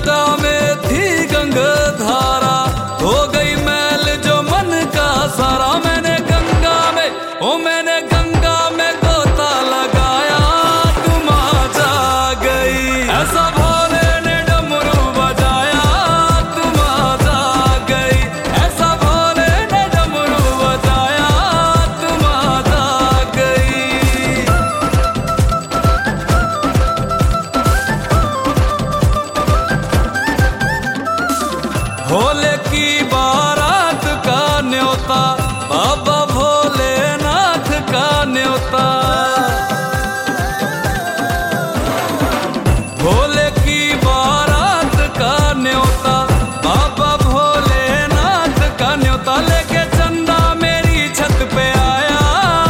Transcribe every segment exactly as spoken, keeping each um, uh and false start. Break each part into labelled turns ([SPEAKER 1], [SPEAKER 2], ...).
[SPEAKER 1] जटा में थी गंगाधारा, हो गई मैल जो मन का सारा। मैंने गंगा में ओ मैंने गंगा में गोता लगाया, तुम आ जा गई। ऐसा भोले ने डमरू बजाया, तुम आ जा गई। ऐसा भोले ने डमरू बजाया, तुम आ जा गई। भोले की बारात का न्योता, बाबा भोलेनाथ का न्योता। भोले की बारात का न्योता, बाबा भोलेनाथ का न्योता। लेके चंदा मेरी छत पे आया,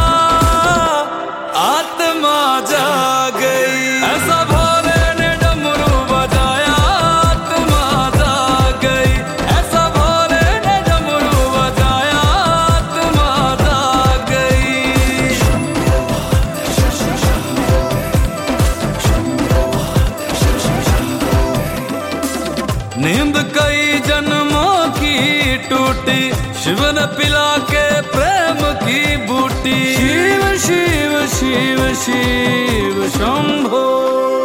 [SPEAKER 1] आत्मा जा गई। ऐसा भोले ने डमरू बजाया, आत्मा जा गई। ऐसा भोले ने डमरू बजाया, आत्मा जा गई। नींद कई जन्मों की टूटी, शिव ने पिला के प्रेम की बूटी। शिव शिव शिव शिव शंभो।